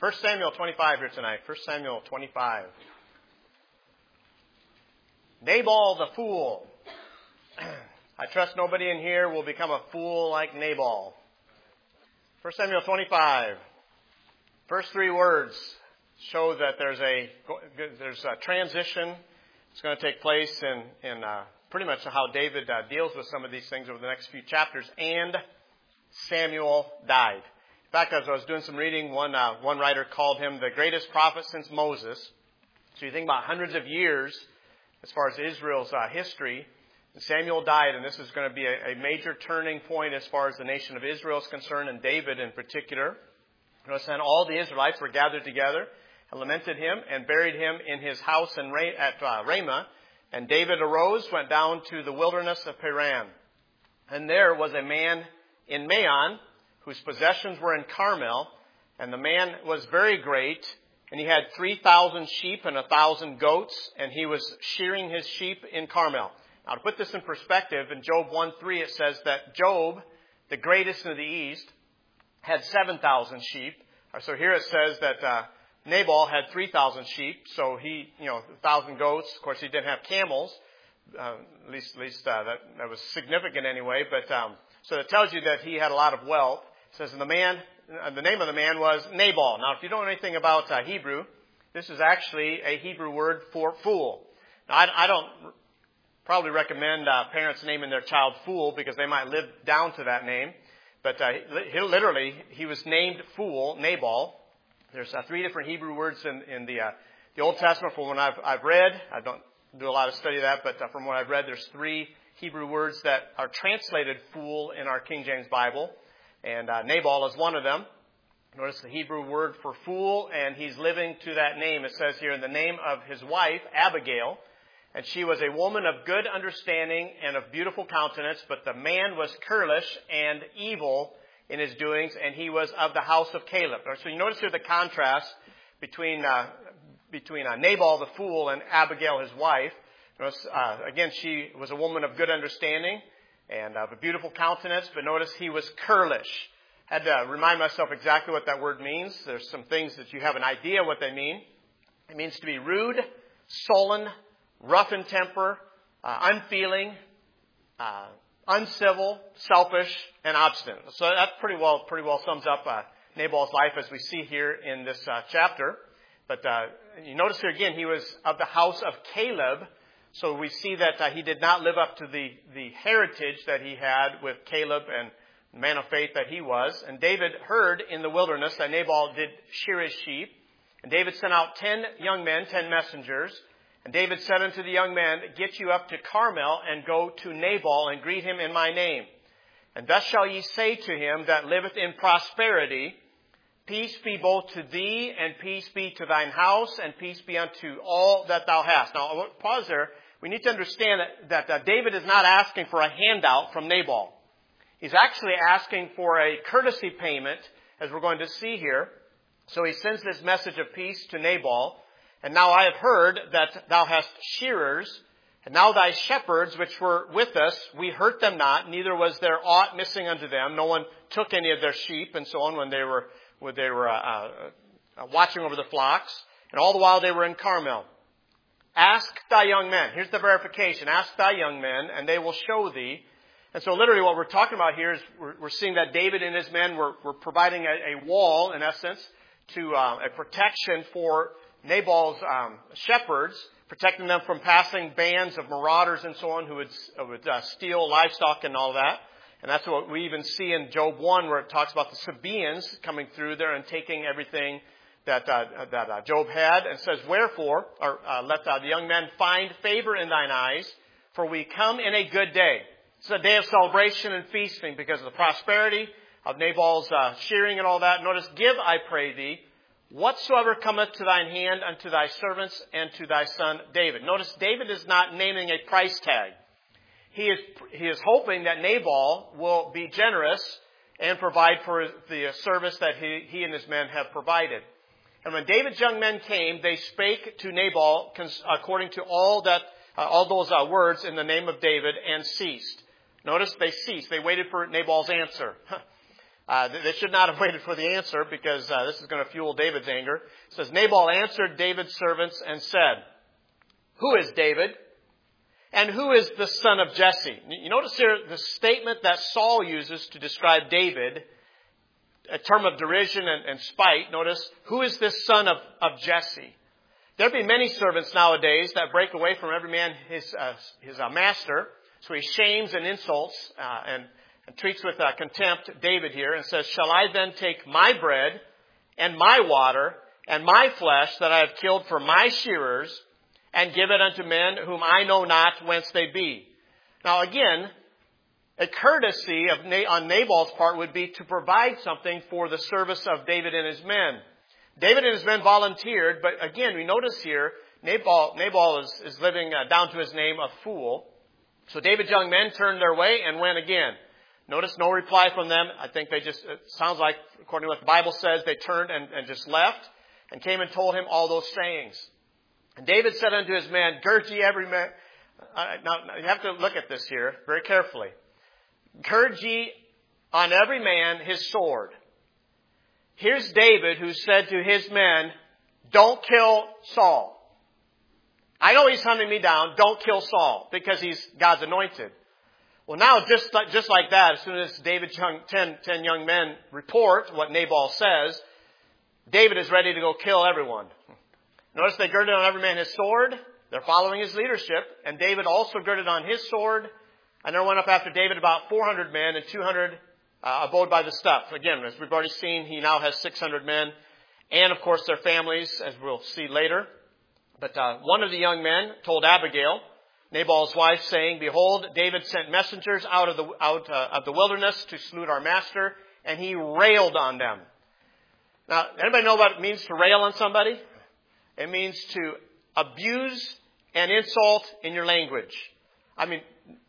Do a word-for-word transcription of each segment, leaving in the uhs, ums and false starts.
First Samuel twenty-five here tonight. First Samuel twenty-five. Nabal the fool. I trust nobody in here will become a fool like Nabal. First Samuel twenty-five. First three words show that there's a there's a transition. It's going to take place in in uh, pretty much how David uh, deals with some of these things over the next few chapters. And Samuel died. In fact, as I was doing some reading, one uh, one writer called him the greatest prophet since Moses. So you think about hundreds of years as far as Israel's uh, history. Samuel died, and this is going to be a, a major turning point as far as the nation of Israel is concerned, and David in particular. Notice then all the Israelites were gathered together and lamented him and buried him in his house in Ra- at uh, Ramah. And David arose, went down to the wilderness of Paran. And there was a man in Maon whose possessions were in Carmel, and the man was very great, and he had three thousand sheep and a thousand goats, and he was shearing his sheep in Carmel. Now, to put this in perspective, in Job one three, it says that Job, the greatest in the East, had seven thousand sheep. So here it says that uh, Nabal had three thousand sheep. So he, you know, one thousand goats. Of course, he didn't have camels. Uh, at least, at least uh, that, that was significant anyway. But um, so it tells you that he had a lot of wealth. It says, and the man, uh, the name of the man was Nabal. Now, if you don't know anything about uh, Hebrew, this is actually a Hebrew word for fool. Now, I, I don't probably recommend uh, parents naming their child Fool because they might live down to that name. But uh, he, literally, he was named Fool, Nabal. There's uh, three different Hebrew words in, in the uh, the Old Testament. From what I've, I've read, I don't do a lot of study of that, but uh, from what I've read, there's three Hebrew words that are translated fool in our King James Bible. And uh, Nabal is one of them. Notice the Hebrew word for fool, and he's living to that name. It says here, in the name of his wife, Abigail. And she was a woman of good understanding and of beautiful countenance, but the man was churlish and evil in his doings, and he was of the house of Caleb. So you notice here the contrast between uh, between uh, Nabal the fool and Abigail his wife. Notice, uh, again, she was a woman of good understanding and of a beautiful countenance, but notice he was churlish. I had to remind myself exactly what that word means. There's some things that you have an idea what they mean. It means to be rude, sullen, rough in temper, uh, unfeeling, uh, uncivil, selfish, and obstinate. So that pretty well pretty well sums up uh, Nabal's life as we see here in this uh, chapter. But uh, you notice here again, he was of the house of Caleb. So we see that uh, he did not live up to the, the heritage that he had with Caleb and the man of faith that he was. And David heard in the wilderness that Nabal did shear his sheep. And David sent out ten young men, ten messengers. And David said unto the young man, get you up to Carmel and go to Nabal and greet him in my name. And thus shall ye say to him that liveth in prosperity, peace be both to thee, and peace be to thine house, and peace be unto all that thou hast. Now, pause there. We need to understand that, that uh, David is not asking for a handout from Nabal. He's actually asking for a courtesy payment, as we're going to see here. So he sends this message of peace to Nabal. And now I have heard that thou hast shearers, and now thy shepherds which were with us, we hurt them not, neither was there aught missing unto them. No one took any of their sheep and so on when they were when they were uh, uh, watching over the flocks. And all the while they were in Carmel. Ask thy young men. Here's the verification. Ask thy young men, and they will show thee. And so literally what we're talking about here is we're, we're seeing that David and his men were, were providing a, a wall, in essence, to uh, a protection for Nabal's um, shepherds, protecting them from passing bands of marauders and so on who would, uh, would uh, steal livestock and all that. And that's what we even see in Job one, where it talks about the Sabaeans coming through there and taking everything that uh, that uh, Job had, and says, wherefore, or uh, let uh, the young men find favor in thine eyes, for we come in a good day. It's a day of celebration and feasting because of the prosperity of Nabal's uh, shearing and all that. Notice, give, I pray thee, whatsoever cometh to thine hand unto thy servants and to thy son David. Notice David is not naming a price tag. He is he is hoping that Nabal will be generous and provide for the service that he, he and his men have provided. And when David's young men came, they spake to Nabal according to all that uh, all those uh, words in the name of David, and ceased. Notice they ceased. They waited for Nabal's answer. Uh, they should not have waited for the answer because uh, this is going to fuel David's anger. It says, Nabal answered David's servants and said, "Who is David? And who is the son of Jesse?" You notice here the statement that Saul uses to describe David, a term of derision and, and spite. Notice, who is this son of, of Jesse? There be many servants nowadays that break away from every man his uh, his uh, master. So he shames and insults uh, and, and treats with uh, contempt David here and says, "Shall I then take my bread and my water and my flesh that I have killed for my shearers and give it unto men whom I know not whence they be?" Now again, a courtesy of Na- on Nabal's part would be to provide something for the service of David and his men. David and his men volunteered, but again, we notice here, Nabal, Nabal is, is living uh, down to his name, a fool. So David's young men turned their way and went again. Notice no reply from them. I think they just, it sounds like, according to what the Bible says, they turned and, and just left and came and told him all those sayings. And David said unto his men, "Gird ye every man." Uh, now, you have to look at this here very carefully. "Gird ye on every man his sword." Here's David who said to his men, "Don't kill Saul. I know he's hunting me down. Don't kill Saul," because he's God's anointed. Well, now, just like, just like that, as soon as David's young, ten, ten young men report what Nabal says, David is ready to go kill everyone. Notice they girded on every man his sword. They're following his leadership. And David also girded on his sword. And there went up after David about four hundred men, and two hundred uh, abode by the stuff. Again, as we've already seen, he now has six hundred men. And, of course, their families, as we'll see later. But uh, one of the young men told Abigail, Nabal's wife, saying, "Behold, David sent messengers out of the out uh, of the wilderness to salute our master, and he railed on them." Now, anybody know what it means to rail on somebody? It means to abuse and insult in your language. I mean,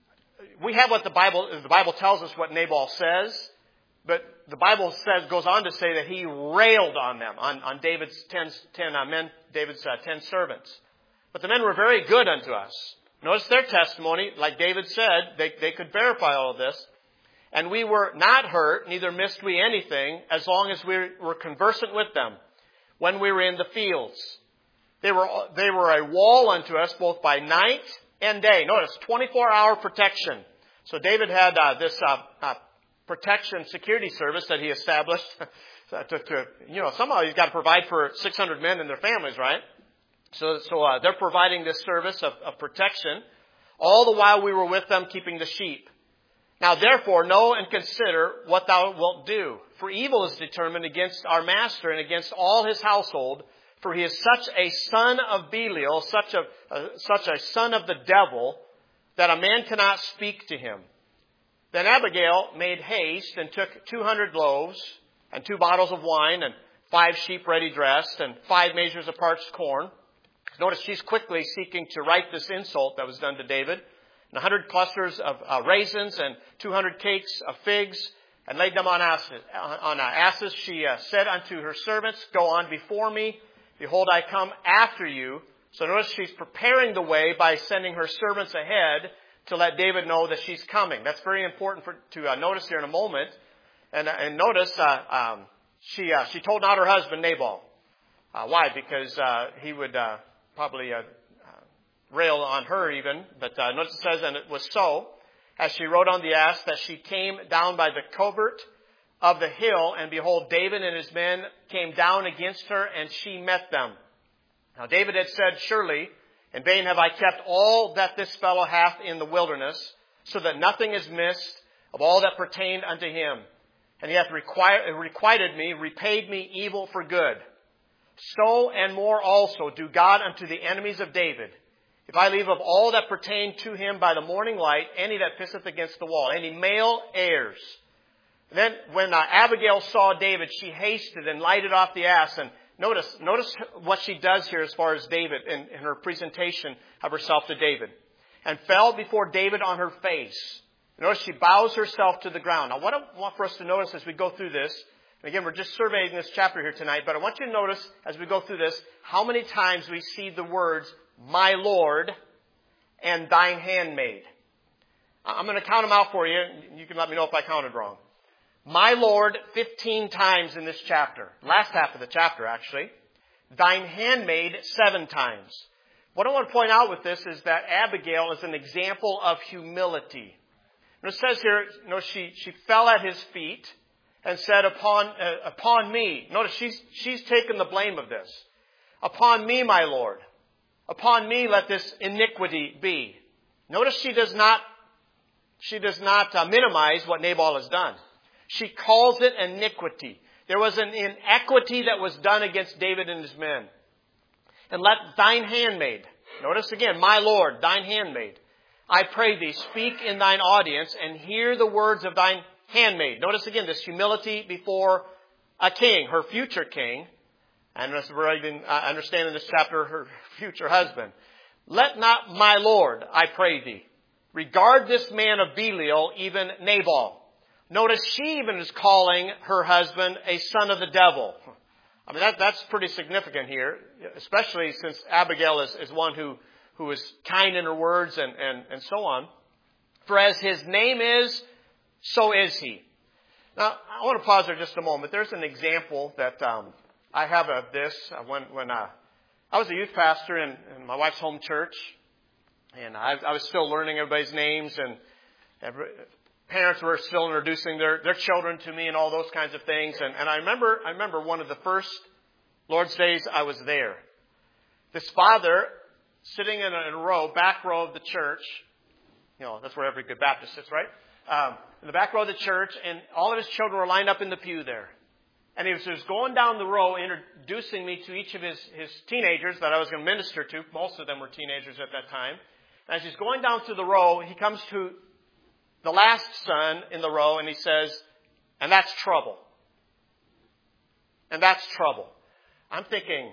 we have what the Bible the Bible tells us what Nabal says, but the Bible says goes on to say that he railed on them, on, on David's ten, ten uh, men, David's uh, ten servants. But the men were very good unto us. Notice their testimony, like David said, they, they could verify all of this. "And we were not hurt, neither missed we anything, as long as we were conversant with them, when we were in the fields. They were, they were a wall unto us, both by night and day." Notice, twenty-four hour protection. So David had uh, this uh, uh, protection security service that he established. to, to, you know, somehow he's got to provide for six hundred men and their families, right? So, so uh, they're providing this service of, of protection, all the while we were with them keeping the sheep. "Now therefore know and consider what thou wilt do. For evil is determined against our master and against all his household. For he is such a son of Belial, such a, uh, such a son of the devil, that a man cannot speak to him." Then Abigail made haste and took two hundred loaves and two bottles of wine and five sheep ready dressed and five measures of parched corn. Notice she's quickly seeking to right this insult that was done to David. And a hundred clusters of uh, raisins and two hundred cakes of figs, and laid them on asses. On uh, asses she uh, said unto her servants, "Go on before me. Behold, I come after you." So notice she's preparing the way by sending her servants ahead to let David know that she's coming. That's very important for, to uh, notice here in a moment. And, uh, and notice uh, um, she uh, she told not her husband Nabal. Uh, why? Because uh, he would uh, probably uh, uh, rail on her even. But uh, notice it says, "And it was so, as she rode on the ass, that she came down by the covert of the hill, and behold, David and his men came down against her, and she met them. Now David had said, Surely, in vain have I kept all that this fellow hath in the wilderness, so that nothing is missed of all that pertained unto him. And he hath required, requited me, repaid me evil for good. So and more also do God unto the enemies of David, if I leave of all that pertain to him by the morning light, any that pisseth against the wall, any male heirs. Then when uh, Abigail saw David, she hasted and lighted off the ass. And notice, notice what she does here as far as David in, in her presentation of herself to David. And fell before David on her face. Notice she bows herself to the ground. Now what I want for us to notice as we go through this, and again, we're just surveying this chapter here tonight, but I want you to notice as we go through this, how many times we see the words, my Lord and thine handmaid. I'm going to count them out for you. You can let me know if I counted wrong. my Lord fifteen times in this chapter. Last half of the chapter, actually. Thine handmaid seven times. What I want to point out with this is that Abigail is an example of humility. And it says here, you know, she, she fell at his feet and said, upon, uh, upon me. Notice she's, she's taken the blame of this. Upon me, my Lord. Upon me let this iniquity be. Notice she does not, she does not uh, minimize what Nabal has done. She calls it iniquity. There was an inequity that was done against David and his men. And let thine handmaid, notice again, my Lord, thine handmaid, I pray thee, speak in thine audience and hear the words of thine handmaid. Notice again this humility before a king, her future king, and as we're even uh, understanding this chapter, her future husband. Let not my Lord, I pray thee, regard this man of Belial, even Nabal. Notice she even is calling her husband a son of the devil. I mean, that, that's pretty significant here, especially since Abigail is, is one who, who is kind in her words and, and, and so on. For as his name is, so is he. Now, I want to pause there just a moment. There's an example that um, I have of this when, when uh, I was a youth pastor in, in my wife's home church, and I, I was still learning everybody's names, and every, parents were still introducing their, their children to me and all those kinds of things. And, and I remember, I remember one of the first Lord's days I was there. This father, sitting in a, in a row, back row of the church, you know, that's where every good Baptist sits, right? Um, in the back row of the church, and all of his children were lined up in the pew there. And he was just going down the row, introducing me to each of his, his teenagers that I was going to minister to. Most of them were teenagers at that time. And as he's going down through the row, he comes to the last son in the row, and he says, and that's trouble. And that's trouble. I'm thinking,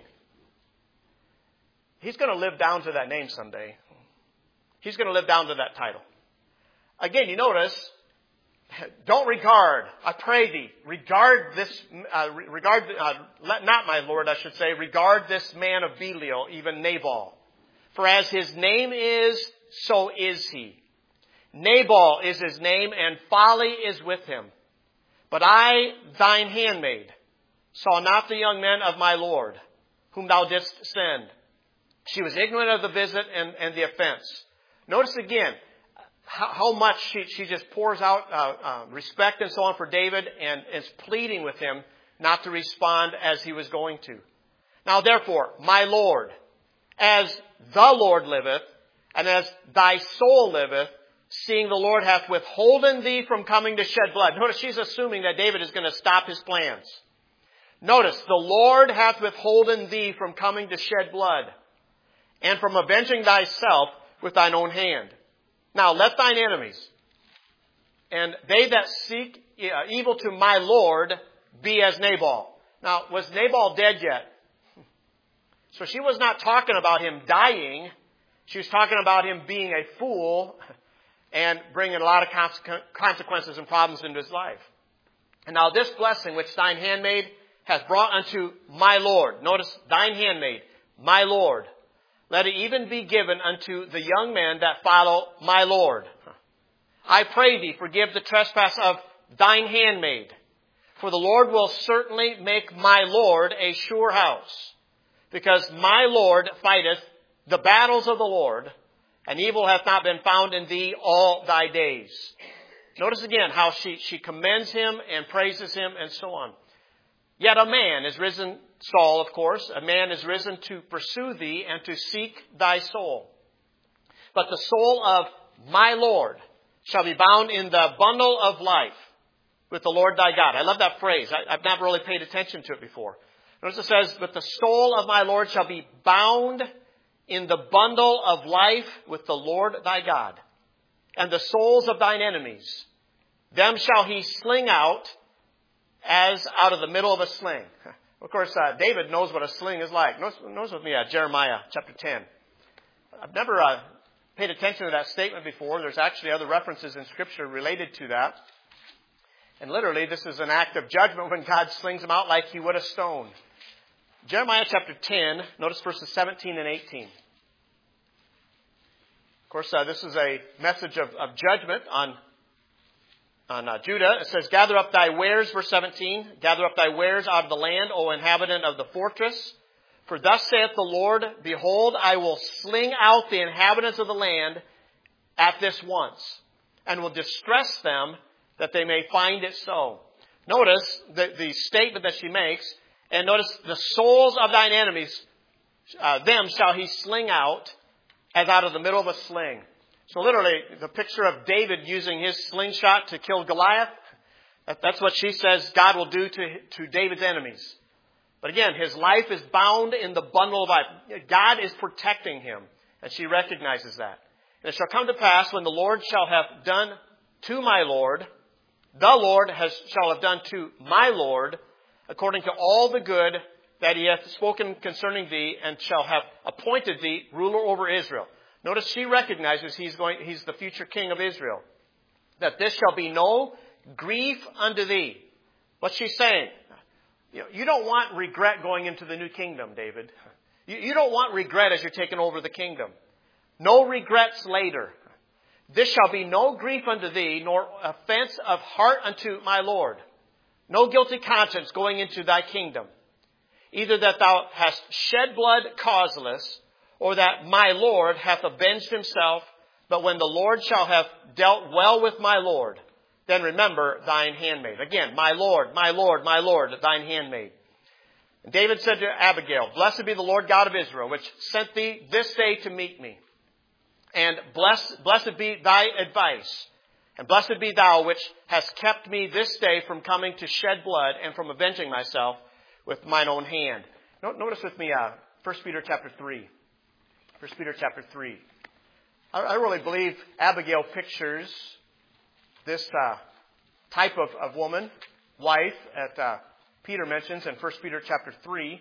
he's going to live down to that name someday. He's going to live down to that title. Again, you notice, don't regard, I pray thee, regard this, uh, regard, uh, let not my Lord, I should say, regard this man of Belial, even Nabal. For as his name is, so is he. Nabal is his name, and folly is with him. But I, thine handmaid, saw not the young men of my Lord, whom thou didst send. She was ignorant of the visit and, and the offense. Notice again how, how much she, she just pours out uh, uh, respect and so on for David, and is pleading with him not to respond as he was going to. Now therefore, my Lord, as the Lord liveth, and as thy soul liveth, seeing the Lord hath withholden thee from coming to shed blood. Notice she's assuming that David is going to stop his plans. Notice, the Lord hath withholden thee from coming to shed blood, and from avenging thyself with thine own hand. Now let thine enemies, and they that seek evil to my Lord, be as Nabal. Now, was Nabal dead yet? So she was not talking about him dying. She was talking about him being a fool and bringing a lot of consequences and problems into his life. And now this blessing which thine handmaid hath brought unto my Lord. Notice, thine handmaid, my Lord. Let it even be given unto the young men that follow my Lord. I pray thee, forgive the trespass of thine handmaid. For the Lord will certainly make my Lord a sure house. Because my Lord fighteth the battles of the Lord, and evil hath not been found in thee all thy days. Notice again how she, she commends him and praises him and so on. Yet a man is risen, Saul, of course, a man is risen to pursue thee and to seek thy soul. But the soul of my Lord shall be bound in the bundle of life with the Lord thy God. I love that phrase. I, I've never really paid attention to it before. Notice it says, but the soul of my Lord shall be bound in the bundle of life with the Lord thy God. And the souls of thine enemies, them shall he sling out as out of the middle of a sling. Of course, uh, David knows what a sling is like. Notice, notice with me uh, Jeremiah chapter ten. I've never uh, paid attention to that statement before. There's actually other references in Scripture related to that. And literally, this is an act of judgment when God slings them out like he would a stone. Jeremiah chapter ten, notice verses seventeen and eighteen. Of course, uh, this is a message of, of judgment on on uh, Judah. It says, gather up thy wares, verse seventeen. Gather up thy wares out of the land, O inhabitant of the fortress. For thus saith the Lord, behold, I will sling out the inhabitants of the land at this once, and will distress them that they may find it so. Notice the, the statement that she makes, and notice the souls of thine enemies, uh, them shall he sling out as out of the middle of a sling. So literally, the picture of David using his slingshot to kill Goliath, that, that's what she says God will do to, to David's enemies. But again, his life is bound in the bundle of life. God is protecting him, and she recognizes that. And it shall come to pass when the Lord shall have done to my Lord, the Lord has, shall have done to my Lord, according to all the good that he hath spoken concerning thee, and shall have appointed thee ruler over Israel. Notice she recognizes he's going, he's the future king of Israel. That this shall be no grief unto thee. What's she saying? You know, you don't want regret going into the new kingdom, David. You, you don't want regret as you're taking over the kingdom. No regrets later. This shall be no grief unto thee, nor offense of heart unto my Lord. No guilty conscience going into thy kingdom. Either that thou hast shed blood causeless, or that my Lord hath avenged himself. But when the Lord shall have dealt well with my Lord, then remember thine handmaid. Again, my Lord, my Lord, my Lord, thine handmaid. And David said to Abigail, blessed be the Lord God of Israel, which sent thee this day to meet me. And blessed, blessed be thy advice. And blessed be thou, which hast kept me this day from coming to shed blood and from avenging myself with mine own hand. Notice with me, uh, First Peter chapter three. First Peter chapter three. I, I really believe Abigail pictures this uh, type of, of woman, wife, that uh, Peter mentions in First Peter chapter three.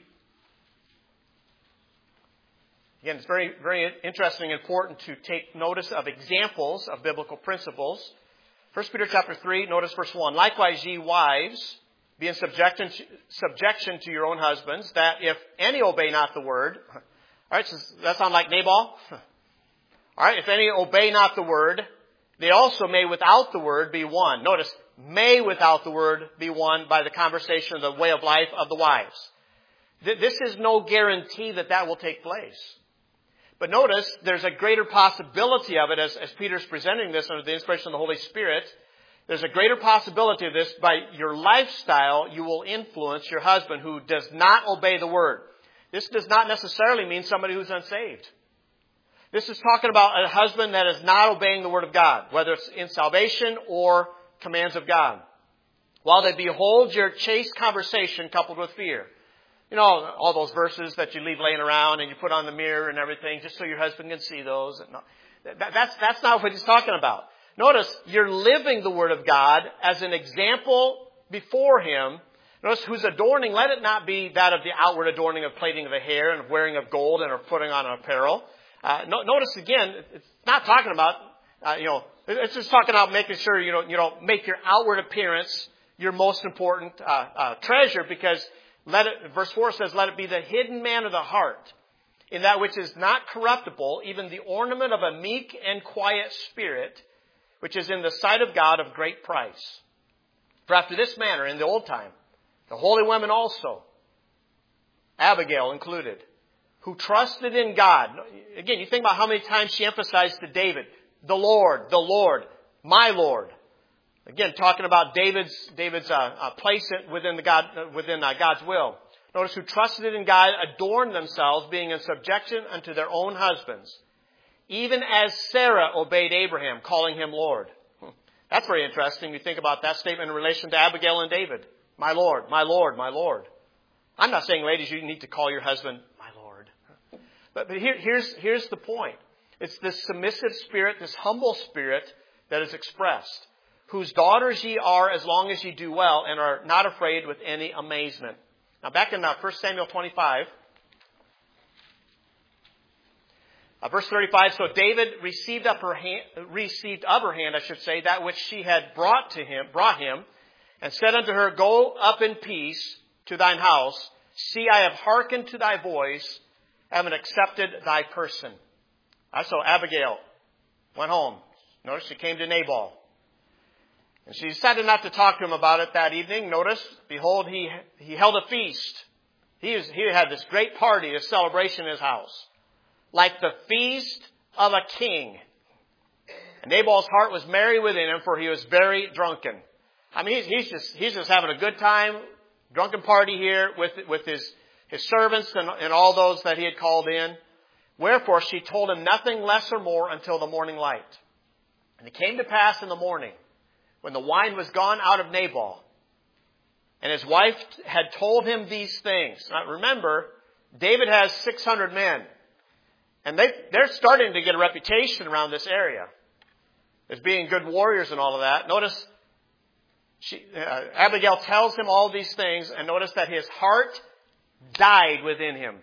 Again, it's very, very interesting and important to take notice of examples of biblical principles. First Peter chapter three, notice verse one. Likewise, ye wives, be in subjection to, subjection to your own husbands, that if any obey not the word. All right, so does that sound like Nabal? All right, if any obey not the word, they also may without the word be won. Notice, may without the word be won by the conversation of the way of life of the wives. This is no guarantee that that will take place. But notice, there's a greater possibility of it as, as Peter's presenting this under the inspiration of the Holy Spirit. There's a greater possibility of this. By your lifestyle, you will influence your husband who does not obey the word. This does not necessarily mean somebody who's unsaved. This is talking about a husband that is not obeying the word of God, whether it's in salvation or commands of God. While they behold your chaste conversation coupled with fear. You know, all those verses that you leave laying around and you put on the mirror and everything just so your husband can see those. That, that's, that's not what he's talking about. Notice, you're living the word of God as an example before him. Notice, whose adorning, let it not be that of the outward adorning of plaiting of the hair and of wearing of gold and of putting on apparel. Uh, no, notice again, it's not talking about, uh, you know, it's just talking about making sure you don't, you don't make your outward appearance your most important uh, uh, treasure, because let it, verse four says, let it be the hidden man of the heart, in that which is not corruptible, even the ornament of a meek and quiet spirit, which is in the sight of God of great price. For after this manner, in the old time, the holy women also, Abigail included, who trusted in God. Again, you think about how many times she emphasized to David, the Lord, the Lord, my Lord. Again, talking about David's David's uh, uh, place within the God uh, within uh, God's will. Notice, who trusted in God adorned themselves, being in subjection unto their own husbands, even as Sarah obeyed Abraham, calling him Lord. That's very interesting. You think about that statement in relation to Abigail and David. My Lord, my Lord, my Lord. I'm not saying, ladies, you need to call your husband my Lord. But, but here, here's, here's the point. It's this submissive spirit, this humble spirit that is expressed. Whose daughters ye are, as long as ye do well, and are not afraid with any amazement. Now back in uh, First Samuel twenty-five, uh, verse thirty-five, so David received up her hand, received of her hand, I should say, that which she had brought to him, brought him, and said unto her, go up in peace to thine house. See, I have hearkened to thy voice, having accepted thy person. Uh, so Abigail went home. Notice she came to Nabal. And she decided not to talk to him about it that evening. Notice, behold, he he held a feast. He, was, he had this great party, this celebration in his house, like the feast of a king. And Nabal's heart was merry within him, for he was very drunken. I mean, he's, he's just he's just having a good time, drunken party here with with his his servants and, and all those that he had called in. Wherefore she told him nothing less or more until the morning light. And it came to pass in the morning, when the wine was gone out of Nabal, and his wife had told him these things. Now remember, David has six hundred men. And they, they're starting to get a reputation around this area as being good warriors and all of that. Notice, she, uh, Abigail tells him all these things, and notice that his heart died within him.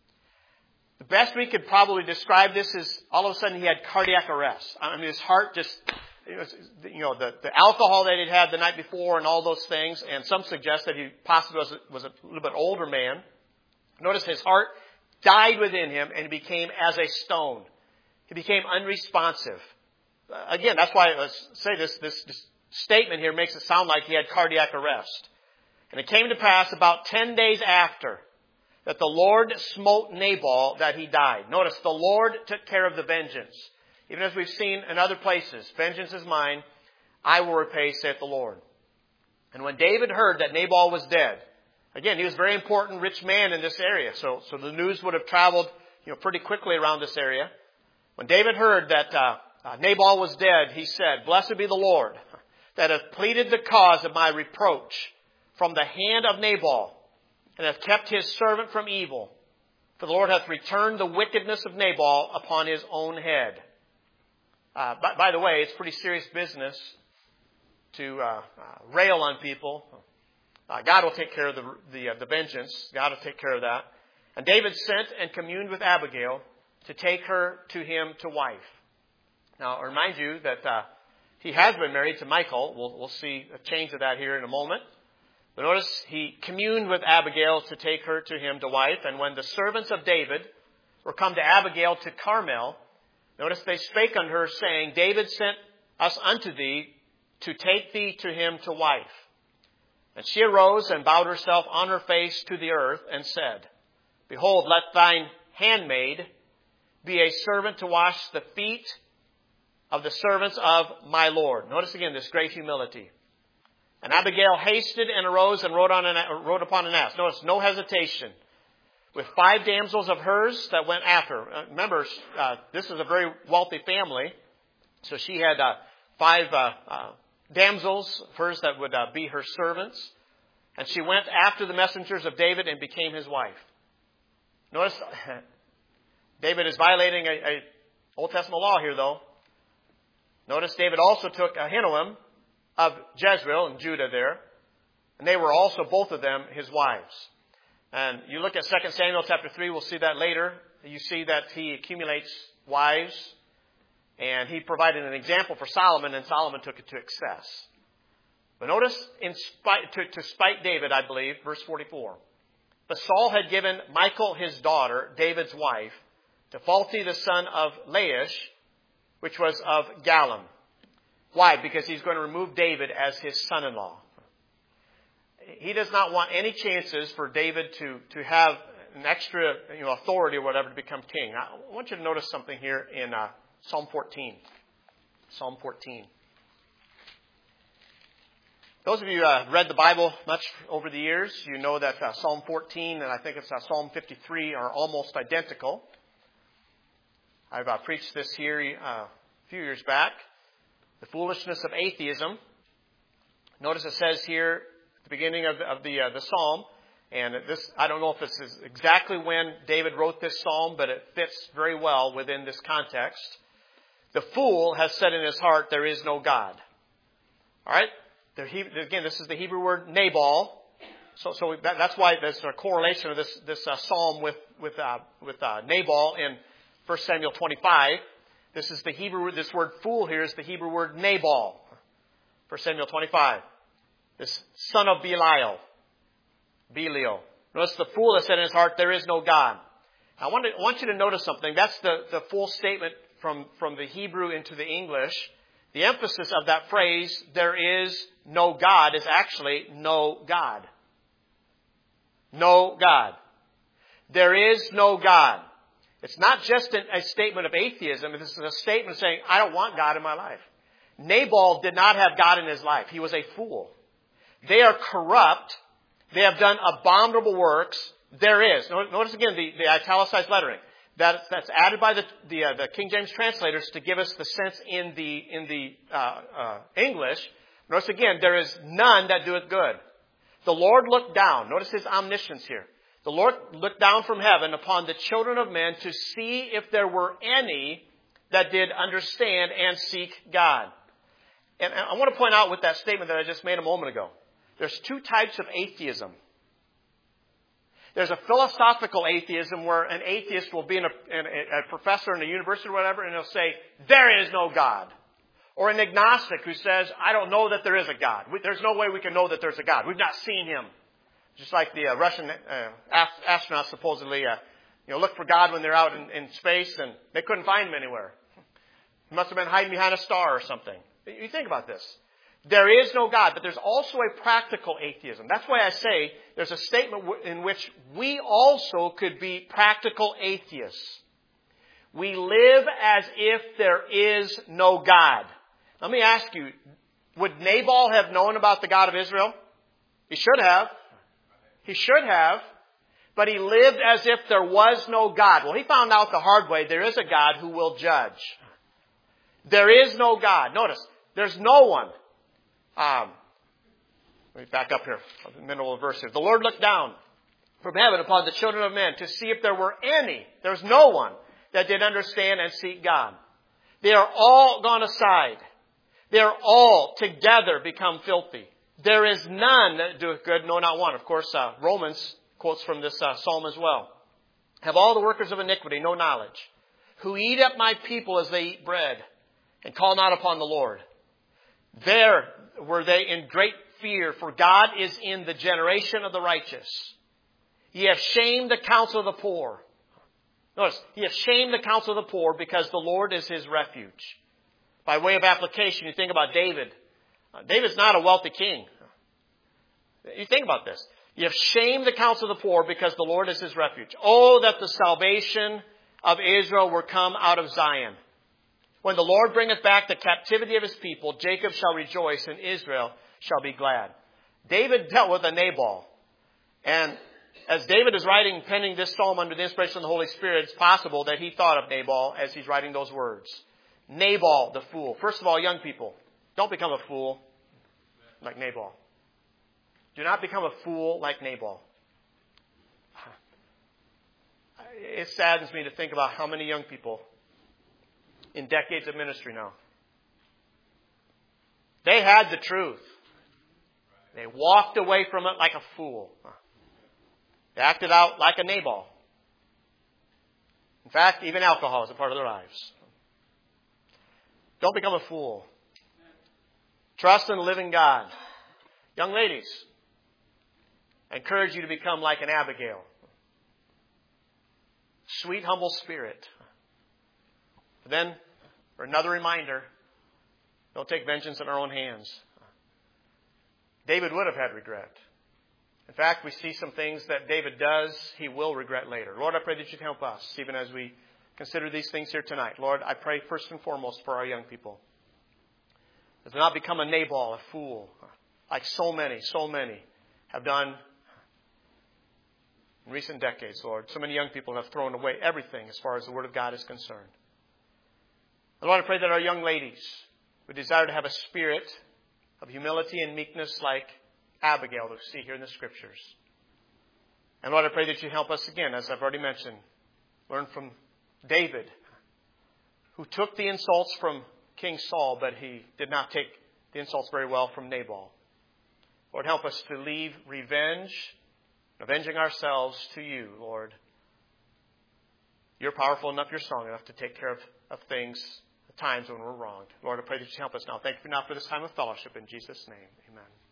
The best we could probably describe this is all of a sudden he had cardiac arrest. I mean, his heart just... It was, you know, the, the alcohol that he'd had the night before and all those things. And some suggest that he possibly was, was a little bit older man. Notice his heart died within him and he became as a stone. He became unresponsive. Uh, again, that's why I say this, this, this statement here makes it sound like he had cardiac arrest. And it came to pass about ten days after that the Lord smote Nabal that he died. Notice the Lord took care of the vengeance. Even as we've seen in other places, vengeance is mine, I will repay, saith the Lord. And when David heard that Nabal was dead, again, he was a very important, rich man in this area, so, so the news would have traveled, you know, pretty quickly around this area. When David heard that uh, uh, Nabal was dead, he said, Blessed be the Lord, that hath pleaded the cause of my reproach from the hand of Nabal, and hath kept his servant from evil. For the Lord hath returned the wickedness of Nabal upon his own head. Uh, by, by the way, it's pretty serious business to uh, uh, rail on people. Uh, God will take care of the the, uh, the vengeance. God will take care of that. And David sent and communed with Abigail to take her to him to wife. Now, I remind you that uh, he has been married to Michal. We'll, we'll see a change of that here in a moment. But notice he communed with Abigail to take her to him to wife. And when the servants of David were come to Abigail to Carmel, notice they spake unto her, saying, David sent us unto thee to take thee to him to wife. And she arose and bowed herself on her face to the earth and said, Behold, let thine handmaid be a servant to wash the feet of the servants of my Lord. Notice again this great humility. And Abigail hasted and arose and rode, on an, rode upon an ass. Notice no hesitation. With five damsels of hers that went after. Uh, remember, uh, this is a very wealthy family. So she had uh, five uh, uh, damsels of hers that would uh, be her servants. And she went after the messengers of David and became his wife. Notice, David is violating a, a Old Testament law here, though. Notice David also took Ahinoam of Jezreel in Judah there. And they were also, both of them, his wives. And you look at Second Samuel chapter three, we'll see that later. You see that he accumulates wives. And he provided an example for Solomon, and Solomon took it to excess. But notice, in spite, to, to spite David, I believe, verse forty-four. But Saul had given Michal his daughter, David's wife, to Phalti the son of Laish, which was of Gallim. Why? Because he's going to remove David as his son-in-law. He does not want any chances for David to, to have an extra you know, authority or whatever to become king. I want you to notice something here in uh, Psalm fourteen. Psalm fourteen. Those of you who uh, read the Bible much over the years, you know that uh, Psalm fourteen and I think it's uh, Psalm fifty-three are almost identical. I've uh, preached this here uh, a few years back. The foolishness of atheism. Notice it says here at the beginning of the, of the, uh, the psalm, and this I don't know if this is exactly when David wrote this psalm, but it fits very well within this context. The fool has said in his heart, there is no God. All right? Again, this is the Hebrew word Nabal. So, so that, that's why there's a correlation of this this uh, psalm with with uh, with uh, Nabal in First Samuel twenty-five. This is the Hebrew. This word "fool" here is the Hebrew word Nabal. First Samuel twenty-five. This son of Belial, Belial. Notice the fool has said in his heart, "There is no God." I want to I want you to notice something. That's the the full statement from from the Hebrew into the English. The emphasis of that phrase, there is no God, is actually no God. No God. There is no God. It's not just a statement of atheism. This is a statement saying, I don't want God in my life. Nabal did not have God in his life. He was a fool. They are corrupt. They have done abominable works. There is. Notice again the, the italicized lettering. That, that's added by the, the, uh, the King James translators to give us the sense in the, in the uh, uh, English. Notice again, there is none that doeth good. The Lord looked down. Notice his omniscience here. The Lord looked down from heaven upon the children of men to see if there were any that did understand and seek God. And I want to point out with that statement that I just made a moment ago. There's two types of atheism. There's a philosophical atheism where an atheist will be in a, in a, a professor in a university or whatever, and he'll say, there is no God. Or an agnostic who says, I don't know that there is a God. We, there's no way we can know that there's a God. We've not seen him. Just like the uh, Russian uh, astronauts supposedly uh, you know, look for God when they're out in, in space, and they couldn't find him anywhere. He must have been hiding behind a star or something. You think about this. There is no God, but there's also a practical atheism. That's why I say there's a statement in which we also could be practical atheists. We live as if there is no God. Let me ask you, would Nabal have known about the God of Israel? He should have. He should have. But he lived as if there was no God. Well, he found out the hard way. There is a God who will judge. There is no God. Notice, there's no one. Um, let me back up here. In the middle of the verse here. The Lord looked down from heaven upon the children of men to see if there were any. There's no one that did understand and seek God. They are all gone aside. They are all together become filthy. There is none that doeth good, no, not one. Of course, uh, Romans quotes from this uh, psalm as well. Have all the workers of iniquity no knowledge, who eat up my people as they eat bread, and call not upon the Lord. There were they in great fear, for God is in the generation of the righteous. Ye have shamed the counsel of the poor. Notice, ye have shamed the counsel of the poor, because the Lord is his refuge. By way of application, you think about David. Uh, David's not a wealthy king. You think about this. You have shamed the counsel of the poor, because the Lord is his refuge. Oh, that the salvation of Israel were come out of Zion. When the Lord bringeth back the captivity of his people, Jacob shall rejoice, and Israel shall be glad. David dealt with a Nabal. And as David is writing, penning this psalm under the inspiration of the Holy Spirit, it's possible that he thought of Nabal as he's writing those words. Nabal, the fool. First of all, young people, don't become a fool like Nabal. Do not become a fool like Nabal. It saddens me to think about how many young people in decades of ministry now. They had the truth. They walked away from it like a fool. They acted out like a Nabal. In fact, even alcohol is a part of their lives. Don't become a fool. Trust in the living God. Young ladies, I encourage you to become like an Abigail. Sweet, humble spirit. But then, for another reminder, don't take vengeance in our own hands. David would have had regret. In fact, we see some things that David does, he will regret later. Lord, I pray that you'd help us, even as we consider these things here tonight. Lord, I pray first and foremost for our young people. That they not become a Nabal, a fool, like so many, so many have done in recent decades, Lord. So many young people have thrown away everything as far as the Word of God is concerned. And Lord, I pray that our young ladies would desire to have a spirit of humility and meekness like Abigail that we see here in the Scriptures. And Lord, I pray that you help us again, as I've already mentioned, learn from David, who took the insults from King Saul, but he did not take the insults very well from Nabal. Lord, help us to leave revenge, avenging ourselves to you, Lord. You're powerful enough, you're strong enough to take care of, of things, times when we're wronged. Lord, I pray that you help us now. Thank you now for this time of fellowship. In Jesus' name, amen.